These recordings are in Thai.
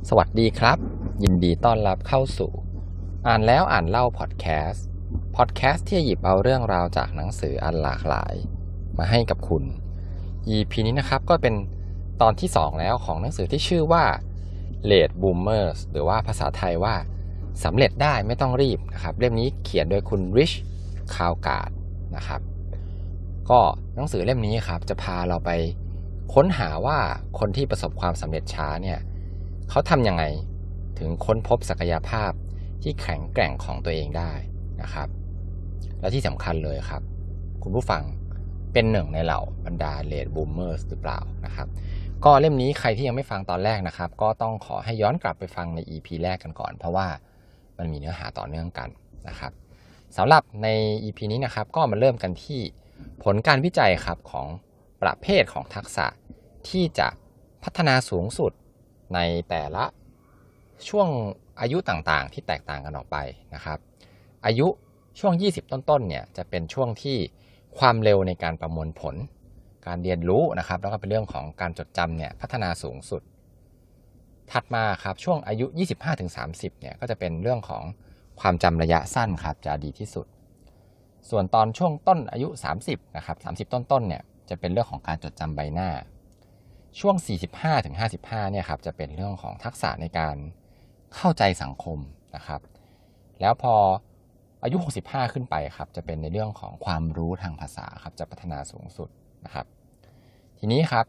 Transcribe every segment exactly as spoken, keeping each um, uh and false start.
สวัสดีครับยินดีต้อนรับเข้าสู่อ่านแล้วอ่านเล่าพอดแคสต์พอดแคสต์ที่หยิบเอาเรื่องราวจากหนังสืออันหลากหลายมาให้กับคุณ อี พี นี้นะครับก็เป็นตอนที่สองแล้วของหนังสือที่ชื่อว่า Late Bloomers หรือว่าภาษาไทยว่าสำเร็จได้ไม่ต้องรีบนะครับเล่มนี้เขียนโดยคุณริชคาวการ์ดนะครับก็หนังสือเล่มนี้ครับจะพาเราไปค้นหาว่าคนที่ประสบความสำเร็จช้าเนี่ยเขาทำยังไงถึงค้นพบศักยภาพที่แข็งแกร่งของตัวเองได้นะครับและที่สำคัญเลยครับคุณผู้ฟังเป็นหนึ่งในเหล่าบรรดา Late Bloomers หรือเปล่านะครับก็เล่มนี้ใครที่ยังไม่ฟังตอนแรกนะครับก็ต้องขอให้ย้อนกลับไปฟังใน อี พี แรกกันก่อนเพราะว่ามันมีเนื้อหาต่อเนื่องกันนะครับสำหรับใน อี พี นี้นะครับก็มาเริ่มกันที่ผลการวิจัยครับของประเภทของทักษะที่จะพัฒนาสูงสุดในแต่ละช่วงอายุต่างๆที่แตกต่างกันออกไปนะครับอายุช่วงยี่สิบต้นๆเนี่ยจะเป็นช่วงที่ความเร็วในการประมวลผลการเรียนรู้นะครับแล้วก็เป็นเรื่องของการจดจำเนี่ยพัฒนาสูงสุดถัดมาครับช่วงอายุ ยี่สิบห้าถึงสามสิบ เนี่ยก็จะเป็นเรื่องของความจำระยะสั้นครับจะดีที่สุดส่วนตอนช่วงต้นอายุสามสิบนะครับสามสิบต้นๆเนี่ยจะเป็นเรื่องของการจดจำใบหน้าช่วง สี่สิบห้าถึงห้าสิบห้า เนี่ยครับจะเป็นเรื่องของทักษะในการเข้าใจสังคมนะครับแล้วพออายุหกสิบห้าขึ้นไปครับจะเป็นในเรื่องของความรู้ทางภาษาครับจะพัฒนาสูงสุดนะครับทีนี้ครับ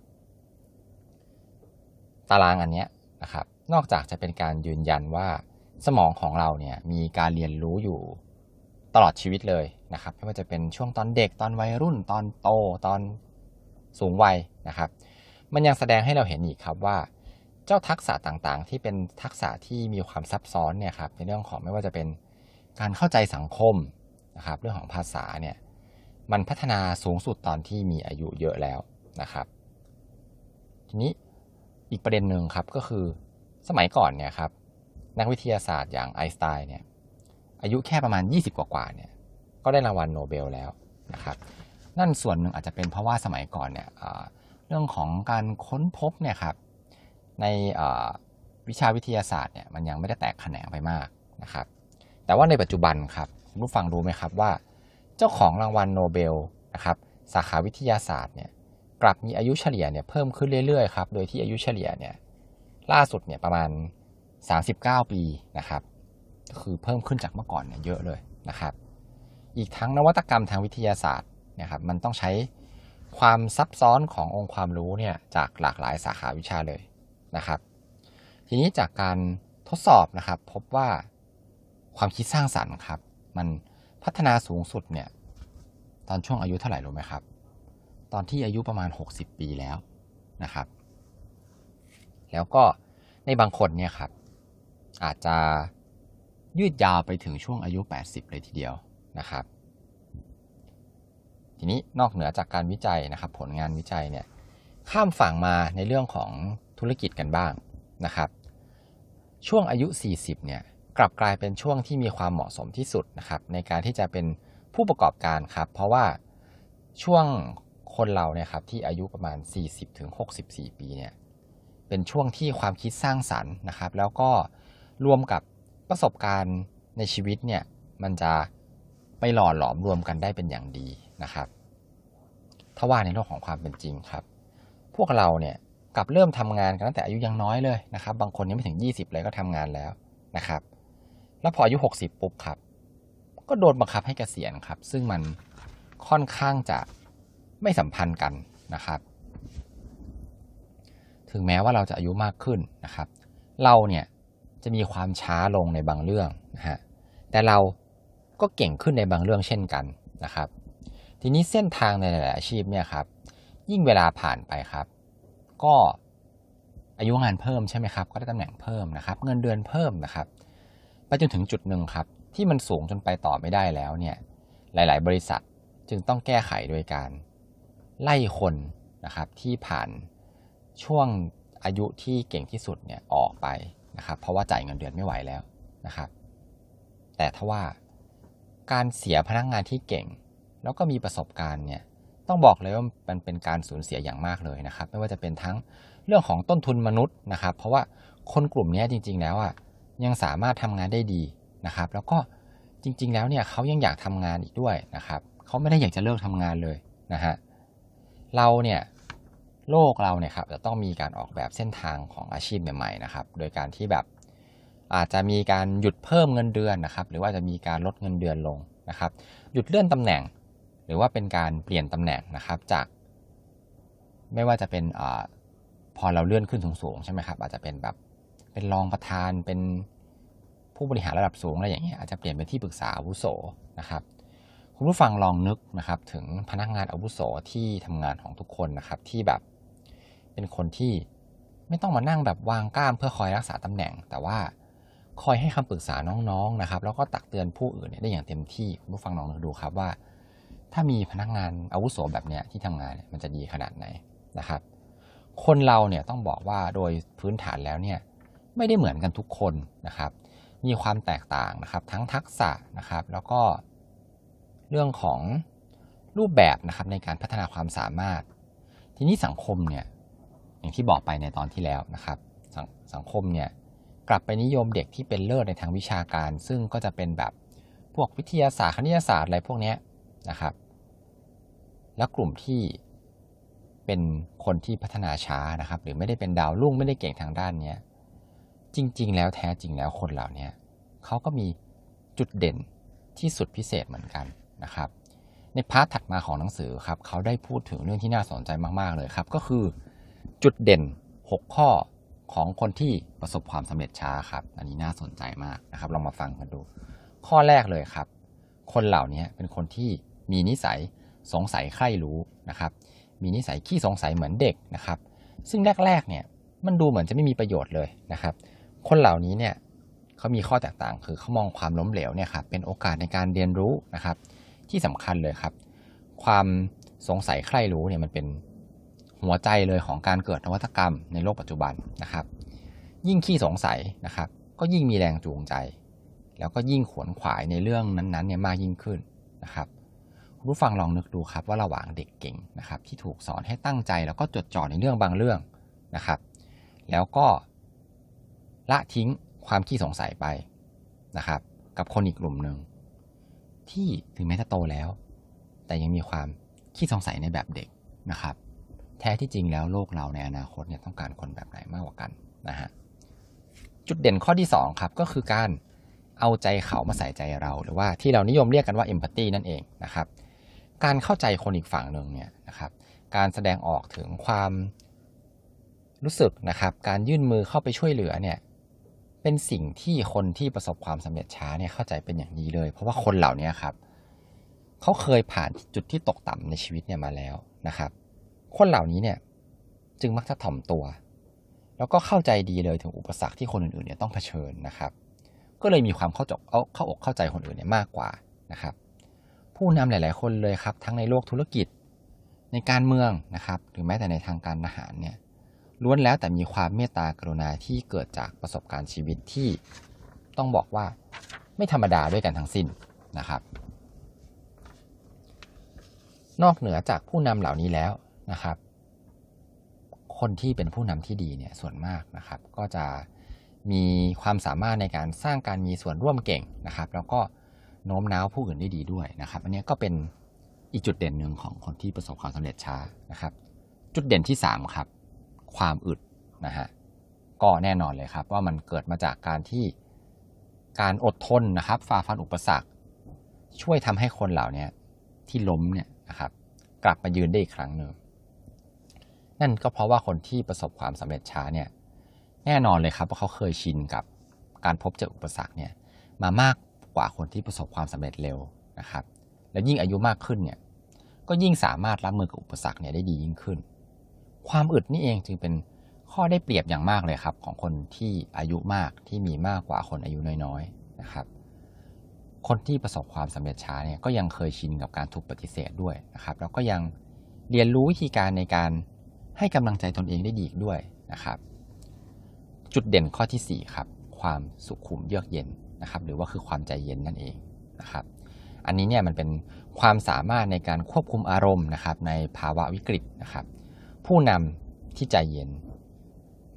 ตารางอันนี้นะครับนอกจากจะเป็นการยืนยันว่าสมองของเราเนี่ยมีการเรียนรู้อยู่ตลอดชีวิตเลยนะครับไม่ว่าจะเป็นช่วงตอนเด็กตอนวัยรุ่นตอนโตตอนสูงวัยนะครับมันยังแสดงให้เราเห็นอีกครับว่าเจ้าทักษะต่างๆที่เป็นทักษะที่มีความซับซ้อนเนี่ยครับในเรื่องของไม่ว่าจะเป็นการเข้าใจสังคมนะครับเรื่องของภาษาเนี่ยมันพัฒนาสูงสุดตอนที่มีอายุเยอะแล้วนะครับทีนี้อีกประเด็นหนึ่งครับก็คือสมัยก่อนเนี่ยครับนักวิทยาศาสตร์อย่างไอน์สไตน์เนี่ยอายุแค่ประมาณยี่สิบกว่าๆเนี่ยก็ได้รางวัลโนเบลแล้วนะครับนั่นส่วนหนึ่งอาจจะเป็นเพราะว่าสมัยก่อนเนี่ยเรื่องของการค้นพบเนี่ยครับในวิชาวิทยาศาสตร์เนี่ยมันยังไม่ได้แตกแขนงไปมากนะครับแต่ว่าในปัจจุบันครับคุณผู้ฟังรู้ไหมครับว่าเจ้าของรางวัลโนเบลนะครับสาขาวิทยาศาสตร์เนี่ยกลับมีอายุเฉลี่ยเนี่ยเพิ่มขึ้นเรื่อยๆครับโดยที่อายุเฉลี่ยเนี่ยล่าสุดเนี่ยประมาณสามสิบเก้าปีนะครับก็คือเพิ่มขึ้นจากเมื่อก่อนเนี่ยเยอะเลยนะครับอีกทั้งนวัตกรรมทางวิทยาศาสตร์นะครับมันต้องใช้ความซับซ้อนขององค์ความรู้เนี่ยจากหลากหลายสาขาวิชาเลยนะครับทีนี้จากการทดสอบนะครับพบว่าความคิดสร้างสรรค์ครับมันพัฒนาสูงสุดเนี่ยตอนช่วงอายุเท่าไหร่รู้ไหมครับตอนที่อายุประมาณหกสิบปีแล้วนะครับแล้วก็ในบางคนเนี่ยครับอาจจะยืดยาวไปถึงช่วงอายุแปดสิบเลยทีเดียวนะครับทีนี้นอกเหนือจากการวิจัยนะครับผลงานวิจัยเนี่ยข้ามฝั่งมาในเรื่องของธุรกิจกันบ้างนะครับช่วงอายุสี่สิบเนี่ยกลับกลายเป็นช่วงที่มีความเหมาะสมที่สุดนะครับในการที่จะเป็นผู้ประกอบการครับเพราะว่าช่วงคนเราเนี่ยครับที่อายุประมาณ สี่สิบถึงหกสิบสี่ ปีเนี่ยเป็นช่วงที่ความคิดสร้างสรรค์นะครับแล้วก็รวมกับประสบการณ์ในชีวิตเนี่ยมันจะไปหล่อหลอมรวมกันได้เป็นอย่างดีนะครับถ้าว่าในโลกของความเป็นจริงครับพวกเราเนี่ยกลับเริ่มทำงานกันตั้งแต่อายุยังน้อยเลยนะครับบางคนยังไม่ถึงยี่สิบเลยก็ทำงานแล้วนะครับแล้วพออายุหกสิบปุ๊บครับก็โดนบังคับให้เกษียณครับซึ่งมันค่อนข้างจะไม่สัมพันธ์กันนะครับถึงแม้ว่าเราจะอายุมากขึ้นนะครับเราเนี่ยจะมีความช้าลงในบางเรื่องนะฮะแต่เราก็เก่งขึ้นในบางเรื่องเช่นกันนะครับทีนี้เส้นทางในหลายอาชีพเนี่ยครับยิ่งเวลาผ่านไปครับก็อายุงานเพิ่มใช่ไหมครับก็ได้ตำแหน่งเพิ่มนะครับเงินเดือนเพิ่มนะครับไปจนถึงจุดหนึ่งครับที่มันสูงจนไปต่อไม่ได้แล้วเนี่ยหลายๆบริษัทจึงต้องแก้ไขโดยการไล่คนนะครับที่ผ่านช่วงอายุที่เก่งที่สุดเนี่ยออกไปนะครับเพราะว่าจ่ายเงินเดือนไม่ไหวแล้วนะครับแต่ถ้าว่าการเสียพนักงานที่เก่งแล้วก็มีประสบการณ์เนี่ยต้องบอกเลยว่ามันเป็นการสูญเสียอย่างมากเลยนะครับไม่ว่าจะเป็นทั้งเรื่องของต้นทุนมนุษย์นะครับเพราะว่าคนกลุ่มนี้จริงๆแล้วอ่ะยังสามารถทำงานได้ดีนะครับแล้วก็จริงๆแล้วเนี่ยเขายังอยากทำงานอีกด้วยนะครับเขาไม่ได้อยากจะเลิกทำงานเลยนะฮะเราเนี่ยโลกเราเนี่ยครับจะต้องมีการออกแบบเส้นทางของอาชีพใหม่ๆนะครับโดยการที่แบบอาจจะมีการหยุดเพิ่มเงินเดือนนะครับหรือว่าจะมีการลดเงินเดือนลงนะครับหยุดเลื่อนตำแหน่งหรือว่าเป็นการเปลี่ยนตำแหน่งนะครับจากไม่ว่าจะเป็นอพอเราเลื่อนขึ้นสูงๆใช่ไหมครับอาจจะเป็นแบบเป็นรองประธานเป็นผู้บริหารระดับสูงอะไรอย่างเงี้ยอาจจะเปลี่ยนเป็นที่ปรึกษาอาวุโสนะครับคุณผู้ฟังลองนึกนะครับถึงพนักงานอาวุโสที่ทำงานของทุกคนนะครับที่แบบเป็นคนที่ไม่ต้องมานั่งแบบวางกล้ามเพื่อคอยรักษาตำแหน่งแต่ว่าคอยให้คำปรึกษาน้องๆนะครับแล้วก็ตักเตือนผู้อื่นเนี่ยได้อย่างเต็มที่คุณผู้ฟังลองนึกดูครับว่าถ้ามีพนักงานอาวุโสแบบเนี้ยที่ทำงานมันจะดีขนาดไหนนะครับคนเราเนี่ยต้องบอกว่าโดยพื้นฐานแล้วเนี่ยไม่ได้เหมือนกันทุกคนนะครับมีความแตกต่างนะครับทั้งทักษะนะครับแล้วก็เรื่องของรูปแบบนะครับในการพัฒนาความสามารถทีนี้สังคมเนี่ยอย่างที่บอกไปในตอนที่แล้วนะครับสสังคมเนี่ยกลับไปนิยมเด็กที่เป็นเลิศในทางวิชาการซึ่งก็จะเป็นแบบพวกวิทยาศาสตร์คณิตศาสตร์อะไรพวกนี้นะครับแล้วกลุ่มที่เป็นคนที่พัฒนาช้านะครับหรือไม่ได้เป็นดาวรุ่งไม่ได้เก่งทางด้านนี้จริงๆแล้วแท้จริงแล้วคนเหล่านี้เขาก็มีจุดเด่นที่สุดพิเศษเหมือนกันนะครับในพาร์ทถัดมาของหนังสือครับเขาได้พูดถึงเรื่องที่น่าสนใจมากๆเลยครับก็คือจุดเด่นหกข้อของคนที่ประสบความสำเร็จช้าครับอันนี้น่าสนใจมากนะครับลองมาฟังกันดูข้อแรกเลยครับคนเหล่านี้เป็นคนที่มีนิสัยสงสัยใคร่รู้นะครับมีนิสัยขี้สงสัยเหมือนเด็กนะครับซึ่งแรกๆเนี่ยมันดูเหมือนจะไม่มีประโยชน์เลยนะครับคนเหล่านี้เนี่ยเขามีข้อแตกต่างคือเขามองความล้มเหลวเนี่ยครับเป็นโอกาสในการเรียนรู้นะครับที่สำคัญเลยครับความสงสัยใคร่รู้เนี่ยมันเป็นหัวใจเลยของการเกิดนวัตกรรมในโลกปัจจุบันนะครับยิ่งขี้สงสัยนะครับก็ยิ่งมีแรงจูงใจแล้วก็ยิ่งขวนขวายในเรื่องนั้นๆเนี่ยมากยิ่งขึ้นนะครับคุณผู้ฟังลองนึกดูครับว่าระหว่างเด็กเก่งนะครับที่ถูกสอนให้ตั้งใจแล้วก็จดจ่อในเรื่องบางเรื่องนะครับแล้วก็ละทิ้งความขี้สงสัยไปนะครับกับคนอีกกลุ่มหนึ่งที่ถึงแม้จะโตแล้วแต่ยังมีความขี้สงสัยในแบบเด็กนะครับแท้ที่จริงแล้วโลกเราในอนาคตเนี่ยต้องการคนแบบไหนมากกว่ากันนะฮะจุดเด่นข้อที่สองครับก็คือการเอาใจเขามาใส่ใจเราหรือว่าที่เรานิยมเรียกกันว่า empathy นั่นเองนะครับการเข้าใจคนอีกฝั่งหนึ่งเนี่ยนะครับการแสดงออกถึงความรู้สึกนะครับการยื่นมือเข้าไปช่วยเหลือเนี่ยเป็นสิ่งที่คนที่ประสบความสำเร็จช้าเนี่ยเข้าใจเป็นอย่างดีเลยเพราะว่าคนเหล่านี้ครับเขาเคยผ่านจุดที่ตกต่ำในชีวิตเนี่ยมาแล้วนะครับคนเหล่านี้เนี่ยจึงมักจะถ่อมตัวแล้วก็เข้าใจดีเลยถึงอุปสรรคที่คนอื่นๆเนี่ยต้องเผชิญนะครับก็เลยมีความเข้าใจเอาเข้าอกเข้าใจคนอื่นเนี่ยมากกว่านะครับผู้นำหลายๆคนเลยครับทั้งในโลกธุรกิจในการเมืองนะครับหรือแม้แต่ในทางการทหารเนี่ยล้วนแล้วแต่มีความเมตตากรุณาที่เกิดจากประสบการณ์ชีวิตที่ต้องบอกว่าไม่ธรรมดาด้วยกันทั้งสิ้นนะครับนอกเหนือจากผู้นำเหล่านี้แล้วนะครับคนที่เป็นผู้นำที่ดีเนี่ยส่วนมากนะครับก็จะมีความสามารถในการสร้างการมีส่วนร่วมเก่งนะครับแล้วก็โน้มน้าวผู้อื่นได้ดีด้วยนะครับอันนี้ก็เป็นอีกจุดเด่นหนึ่งของคนที่ประสบความสำเร็จช้านะครับจุดเด่นที่สามครับความอึดนะฮะก็แน่นอนเลยครับว่ามันเกิดมาจากการที่การอดทนนะครับฝ่าฟันอุปสรรคช่วยทำให้คนเหล่านี้ที่ล้มเนี่ยนะครับกลับมายืนได้อีกครั้งหนึ่งนั่นก็เพราะว่าคนที่ประสบความสำเร็จช้าเนี่ยแน่นอนเลยครับว่าเขาเคยชินกับการพบเจออุปสรรคเนี่ยมามากกว่าคนที่ประสบความสำเร็จเร็วนะครับและยิ่งอายุมากขึ้นเนี่ยก็ยิ่งสามารถรับมือกับอุปสรรคเนี่ยได้ดียิ่งขึ้นความอึดนี่เองจึงเป็นข้อได้เปรียบอย่างมากเลยครับของคนที่อายุมากที่มีมากกว่าคนอายุน้อยๆนะครับคนที่ประสบความสำเร็จช้าเนี่ยก็ยังเคยชินกับการถูกปฏิเสธด้วยนะครับแล้วก็ยังเรียนรู้วิธีการในการให้กำลังใจตนเองได้ดีด้วยนะครับจุดเด่นข้อที่สี่ครับความสุขุมเยือกเย็นนะครับหรือว่าคือความใจเย็นนั่นเองนะครับอันนี้เนี่ยมันเป็นความสามารถในการควบคุมอารมณ์นะครับในภาวะวิกฤตนะครับผู้นำที่ใจเย็น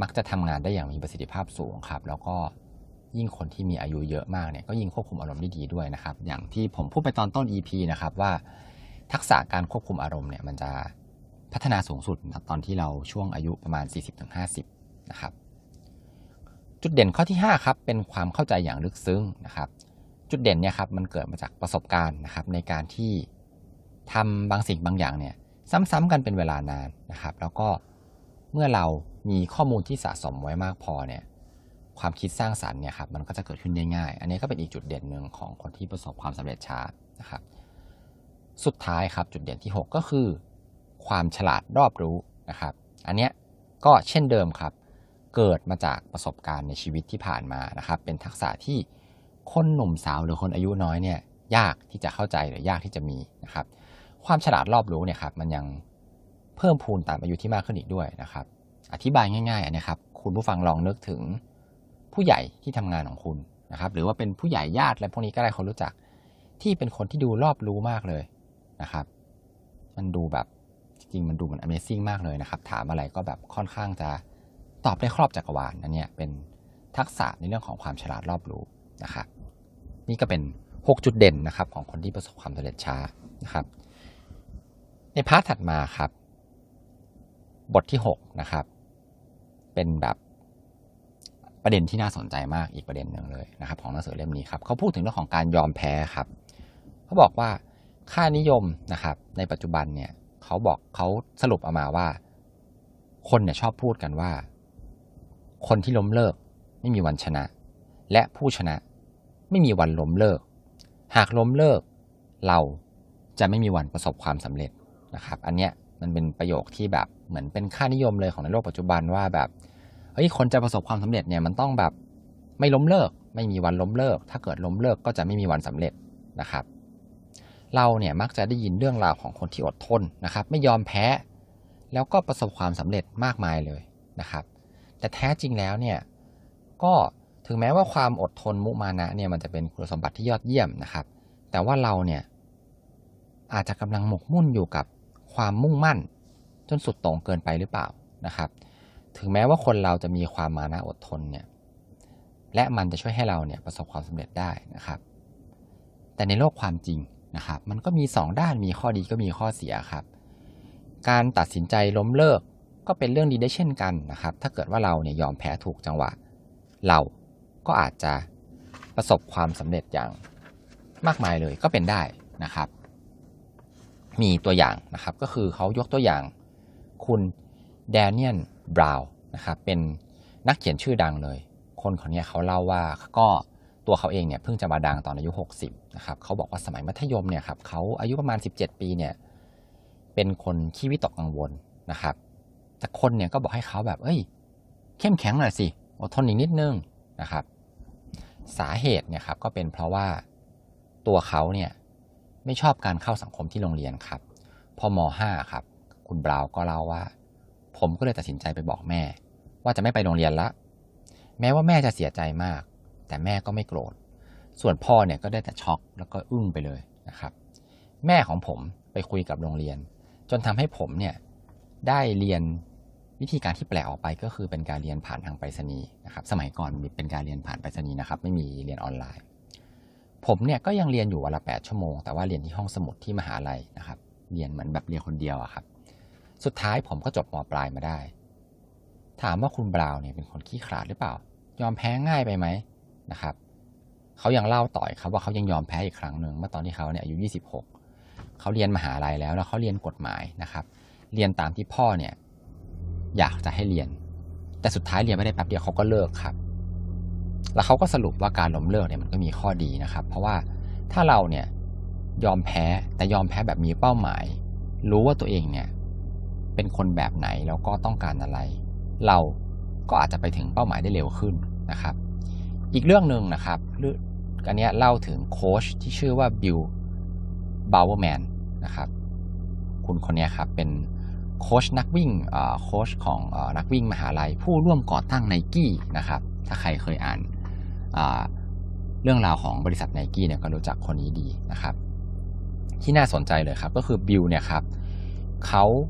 มักจะทำงานได้อย่างมีประสิทธิภาพสูงครับแล้วก็ยิ่งคนที่มีอายุเยอะมากเนี่ยก็ยิ่งควบคุมอารมณ์ได้ดีด้วยนะครับอย่างที่ผมพูดไปตอนต้น อี พี นะครับว่าทักษะการควบคุมอารมณ์เนี่ยมันจะพัฒนาสูงสุดตอนที่เราช่วงอายุประมาณ สี่สิบถึงห้าสิบ นะครับจุดเด่นข้อที่ห้าครับเป็นความเข้าใจอย่างลึกซึ้งนะครับจุดเด่นเนี่ยครับมันเกิดมาจากประสบการณ์นะครับในการที่ทำบางสิ่งบางอย่างเนี่ยซ้ำๆกันเป็นเวลานานนะครับแล้วก็เมื่อเรามีข้อมูลที่สะสมไว้มากพอเนี่ยความคิดสร้างสรรค์เนี่ยครับมันก็จะเกิดขึ้นได้ง่ายอันนี้ก็เป็นอีกจุดเด่นหนึ่งของคนที่ประสบความสำเร็จช้านะครับสุดท้ายครับจุดเด่นที่หกก็คือความฉลาดรอบรู้นะครับอันเนี้ยก็เช่นเดิมครับเกิดมาจากประสบการณ์ในชีวิตที่ผ่านมานะครับเป็นทักษะที่คนหนุ่มสาวหรือคนอายุน้อยเนี่ยยากที่จะเข้าใจหรือยากที่จะมีนะครับความฉลาดรอบรู้เนี่ยครับมันยังเพิ่มพูนตามอายุที่มากขึ้นอีกด้วยนะครับอธิบายง่ายๆอันนี้ครับคุณผู้ฟังลองนึกถึงผู้ใหญ่ที่ทำงานของคุณนะครับหรือว่าเป็นผู้ใหญ่ญาติอะไรพวกนี้ก็ได้คนรู้จักที่เป็นคนที่ดูรอบรู้มากเลยนะครับมันดูแบบจริงๆมันดูมัน Amazing มากเลยนะครับถามอะไรก็แบบค่อนข้างจะตอบได้ครอบจักรวาลนั่นเนี่ยเป็นทักษะในเรื่องของความฉลาดรอบรู้นะครับนี่ก็เป็นหกจุดเด่นนะครับของคนที่ประสบความสำเร็จช้านะครับในพาร์ทถัดมาครับบทที่หกนะครับเป็นแบบประเด็นที่น่าสนใจมากอีกประเด็นหนึ่งเลยนะครับของหนังสือเล่มนี้ครับเขาพูดถึงเรื่องของการยอมแพ้ครับเขาบอกว่าค่านิยมนะครับในปัจจุบันเนี่ยเขาบอกเขาสรุปออกมาว่าคนเนี่ยชอบพูดกันว่าคนที่ล้มเลิกไม่มีวันชนะและผู้ชนะไม่มีวันล้มเลิกหากล้มเลิกเราจะไม่มีวันประสบความสำเร็จนะครับอันเนี้ยมันเป็นประโยคที่แบบเหมือนเป็นค่านิยมเลยของในโลกปัจจุบันว่าแบบเฮ้ยคนจะประสบความสำเร็จเนี่ยมันต้องแบบไม่ล้มเลิกไม่มีวันล้มเลิกถ้าเกิดล้มเลิกก็จะไม่มีวันสำเร็จนะครับเราเนี่ยมักจะได้ยินเรื่องราวของคนที่อดทนนะครับไม่ยอมแพ้แล้วก็ประสบความสำเร็จมากมายเลยนะครับแต่แท้จริงแล้วเนี่ยก็ถึงแม้ว่าความอดทนมุมานะเนี่ยมันจะเป็นคุณสมบัติที่ยอดเยี่ยมนะครับแต่ว่าเราเนี่ยอาจจะกำลังหมกมุ่นอยู่กับความมุ่งมั่นจนสุดโต่งเกินไปหรือเปล่านะครับถึงแม้ว่าคนเราจะมีความมานะอดทนเนี่ยและมันจะช่วยให้เราเนี่ยประสบความสำเร็จได้นะครับแต่ในโลกความจริงนะครับมันก็มีสองด้านมีข้อดีก็มีข้อเสียครับการตัดสินใจล้มเลิกก็เป็นเรื่องดีได้เช่นกันนะครับถ้าเกิดว่าเราเนี่ยยอมแพ้ถูกจังหวะเราก็อาจจะประสบความสำเร็จอย่างมากมายเลยก็เป็นได้นะครับมีตัวอย่างนะครับก็คือเขายกตัวอย่างคุณแดเนียลบราวน์นะครับเป็นนักเขียนชื่อดังเลยคนคนนี้เขาเล่าว่าก็ตัวเขาเองเนี่ยเพิ่งจะมาดังตอนอายุหกสิบนะครับเขาบอกว่าสมัยมัธยมเนี่ยครับเขาอายุประมาณสิบเจ็ดปีเนี่ยเป็นคนขี้วิตกกังวลนะครับแต่คนเนี่ยก็บอกให้เขาแบบเอ้ยเข้มแข็งหน่อยสิอดทนอีกนิดนึงนะครับสาเหตุเนี่ยครับก็เป็นเพราะว่าตัวเขาเนี่ยไม่ชอบการเข้าสังคมที่โรงเรียนครับพอม.ห้า ครับคุณบราวน์ก็เล่าว่าผมก็เลยตัดสินใจไปบอกแม่ว่าจะไม่ไปโรงเรียนละแม้ว่าแม่จะเสียใจมากแต่แม่ก็ไม่โกรธส่วนพ่อเนี่ยก็ได้แต่ช็อกแล้วก็อึ้งไปเลยนะครับแม่ของผมไปคุยกับโรงเรียนจนทำให้ผมเนี่ยได้เรียนวิธีการที่แปลออกไปก็คือเป็นการเรียนผ่านทางไปรษณีย์นะครับสมัยก่อนเป็นการเรียนผ่านไปรษณีย์นะครับไม่มีเรียนออนไลน์ผมเนี่ยก็ยังเรียนอยู่วันละแปดชั่วโมงแต่ว่าเรียนที่ห้องสมุดที่มหาลัยนะครับเรียนเหมือนแบบเรียนคนเดียวอะครับสุดท้ายผมก็จบม.ปลายมาได้ถามว่าคุณบราวน์เนี่ยเป็นคนขี้ขลาดหรือเปล่ายอมแพ้ง่ายไปไหมนะครับเขายังเล่าต่อครับว่าเขายังยอมแพ้อีกครั้งหนึ่งเมื่อตอนที่เขาเนี่ยอายุยี่สิบหกเขาเรียนมหาลัยแล้วแล้วเขาเรียนกฎหมายนะครับเรียนตามที่พ่อเนี่ยอยากจะให้เรียนแต่สุดท้ายเรียนไม่ได้แป๊บเดียวเขาก็เลิกครับแล้วเขาก็สรุปว่าการล้มเลิกเนี่ยมันก็มีข้อดีนะครับเพราะว่าถ้าเราเนี่ยยอมแพ้แต่ยอมแพ้แบบมีเป้าหมายรู้ว่าตัวเองเนี่ยเป็นคนแบบไหนแล้วก็ต้องการอะไรเราก็อาจจะไปถึงเป้าหมายได้เร็วขึ้นนะครับอีกเรื่องนึงนะครับอันนี้เล่าถึงโค้ชที่ชื่อว่าบิลบาวเวอร์แมนนะครับคุณคนนี้ครับเป็นโค้ชนักวิ่งโค้ชของนักวิ่งมหาลัยผู้ร่วมก่อตั้ง Nike นะครับถ้าใครเคยอ่านเรื่องราวของบริษัท Nike เนี่ยก็รู้จักคนนี้ดีนะครับที่น่าสนใจเลยครับก็คือบิลเนี่ยครับเขา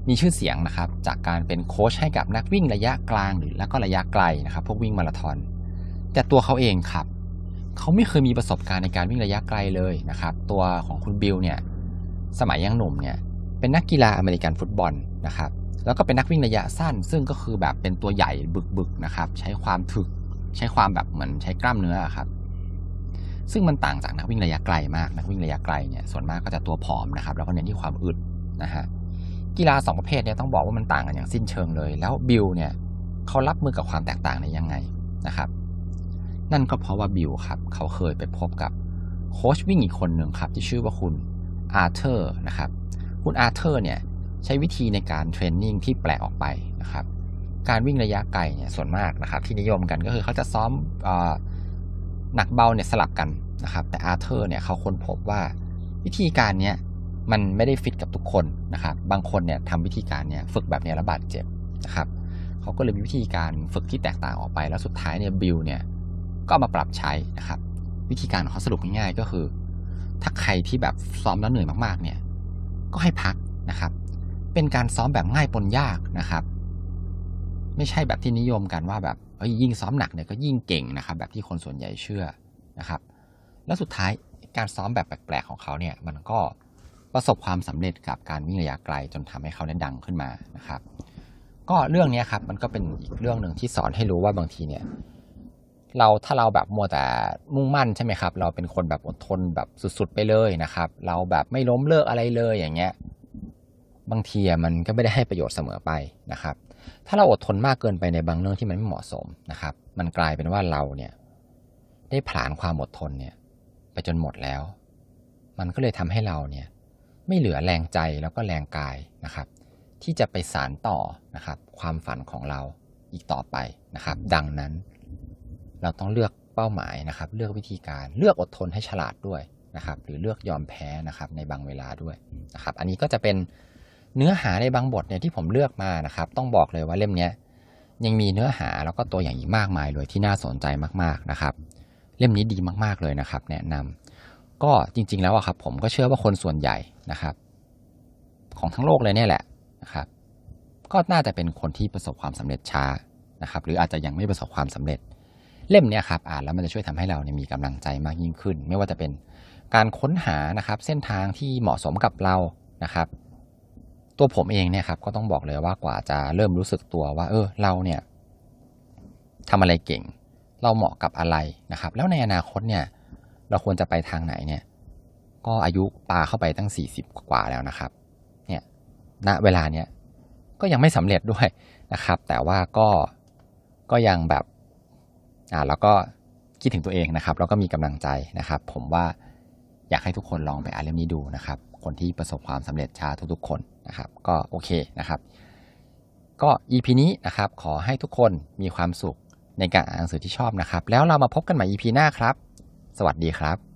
มีชื่อเสียงนะครับจากการเป็นโค้ชให้กับนักวิ่งระยะกลางหรือแล้วก็ระยะไกลนะครับพวกวิ่งมาราธอนแต่ตัวเขาเองครับเขาไม่เคยมีประสบการณ์ในการวิ่งระยะไกลเลยนะครับตัวของคุณบิลเนี่ยสมัยยังหนุ่มเนี่ยเป็นนักกีฬาอเมริกันฟุตบอลนะครับแล้วก็เป็นนักวิ่งระยะสั้นซึ่งก็คือแบบเป็นตัวใหญ่บึกๆนะครับใช้ความถึกใช้ความแบบเหมือนใช้กล้ามเนื้อครับซึ่งมันต่างจากนักวิ่งระยะไกลมากนักวิ่งระยะไกลเนี่ยส่วนมากก็จะตัวผอมนะครับแล้วก็เน้นที่ความอึดนะฮะกีฬาสองประเภทเนี่ยต้องบอกว่ามันต่างกันอย่างสิ้นเชิงเลยแล้วบิลเนี่ยเขารับมือกับความแตกต่างนี้ยังไงนะครับนั่นก็เพราะว่าบิลครับเขาเคยไปพบกับโค้ชวิ่งอีกคนหนึ่งครับที่ชื่อว่าคุณอาร์เธอร์นะครับคุณอาร์เธอร์เนี่ยใช้วิธีในการเทรนนิ่งที่แปลกออกไปนะครับการวิ่งระยะไกลเนี่ยส่วนมากนะครับที่นิยมกันก็คือเขาจะซ้อมหนักเบาเนี่ยสลับกันนะครับแต่อาร์เธอร์เนี่ยเขาค้นพบว่าวิธีการเนี้ยมันไม่ได้ฟิตกับทุกคนนะครับบางคนเนี่ยทำวิธีการเนี่ยฝึกแบบนี้แล้วบาดเจ็บนะครับเขาก็เลยมีวิธีการฝึกที่แตกต่างออกไปแล้วสุดท้ายเนี่ยบิลเนี่ยก็มาปรับใช้นะครับวิธีการของเขาสรุปง่ายๆก็คือถ้าใครที่แบบซ้อมแล้วเหนื่อยมากๆเนี่ยก็ให้พักนะครับเป็นการซ้อมแบบง่ายปนยากนะครับไม่ใช่แบบที่นิยมกันว่าแบบเฮ้ยยิ่งซ้อมหนักเนี่ยก็ยิ่งเก่งนะครับแบบที่คนส่วนใหญ่เชื่อนะครับแล้วสุดท้ายการซ้อมแบบแปลกๆของเขาเนี่ยมันก็ประสบความสำเร็จกับการวิ่งระยะไกลจนทำให้เขาได้ดังขึ้นมานะครับก็เรื่องนี้ครับมันก็เป็นอีกเรื่องหนึ่งที่สอนให้รู้ว่าบางทีเนี่ยเราถ้าเราแบบมัวแต่มุ่งมั่นใช่ไหมครับเราเป็นคนแบบอดทนแบบสุดๆไปเลยนะครับเราแบบไม่ล้มเลิกอะไรเลยอย่างเงี้ยบางทีมันก็ไม่ได้ให้ประโยชน์เสมอไปนะครับถ้าเราอดทนมากเกินไปในบางเรื่องที่มันไม่เหมาะสมนะครับมันกลายเป็นว่าเราเนี่ยได้ผลาญความอดทนเนี่ยไปจนหมดแล้วมันก็เลยทำให้เราเนี่ยไม่เหลือแรงใจแล้วก็แรงกายนะครับที่จะไปสานต่อนะครับความฝันของเราอีกต่อไปนะครับดังนั้นเราต้องเลือกเป้าหมายนะครับเลือกวิธีการเลือกอดทนให้ฉลาดด้วยนะครับหรือเลือกยอมแพ้นะครับในบางเวลาด้วยนะครับอันนี้ก็จะเป็นเนื้อหาในบางบทเนี่ยที่ผมเลือกมานะครับต้องบอกเลยว่าเล่มนี้ยังมีเนื้อหาแล้วก็ตัวอย่างอีกมากมายเลยที่น่าสนใจมากๆนะครับเล่มนี้ดีมากๆเลยนะครับแนะนำก็จริงๆแล้วอะครับผมก็เชื่อว่าคนส่วนใหญ่นะครับของทั้งโลกเลยเนี่ยแหละนะครับก็น่าจะเป็นคนที่ประสบความสำเร็จช้านะครับหรืออาจจะยังไม่ประสบความสำเร็จเล่มนี้ครับอ่านแล้วมันจะช่วยทำให้เราเนี่ยมีกำลังใจมากยิ่งขึ้นไม่ว่าจะเป็นการค้นหานะครับเส้นทางที่เหมาะสมกับเรานะครับตัวผมเองเนี่ยครับก็ต้องบอกเลยว่ากว่าจะเริ่มรู้สึกตัวว่าเออเราเนี่ยทำอะไรเก่งเราเหมาะกับอะไรนะครับแล้วในอนาคตเนี่ยเราควรจะไปทางไหนเนี่ยก็อายุปาเข้าไปตั้งสี่สิบกว่าแล้วนะครับเนี่ยณเวลาเนี้ยก็ยังไม่สำเร็จด้วยนะครับแต่ว่าก็ก็ยังแบบอ่าแล้วก็คิดถึงตัวเองนะครับแล้วก็มีกำลังใจนะครับผมว่าอยากให้ทุกคนลองไปอ่านเล่มนี้ดูนะครับคนที่ประสบความสำเร็จช้าทุกๆคนนะครับก็โอเคนะครับก็ อี พี นี้นะครับขอให้ทุกคนมีความสุขในการอ่านหนังสือที่ชอบนะครับแล้วเรามาพบกันใหม่ อี พี หน้าครับสวัสดีครับ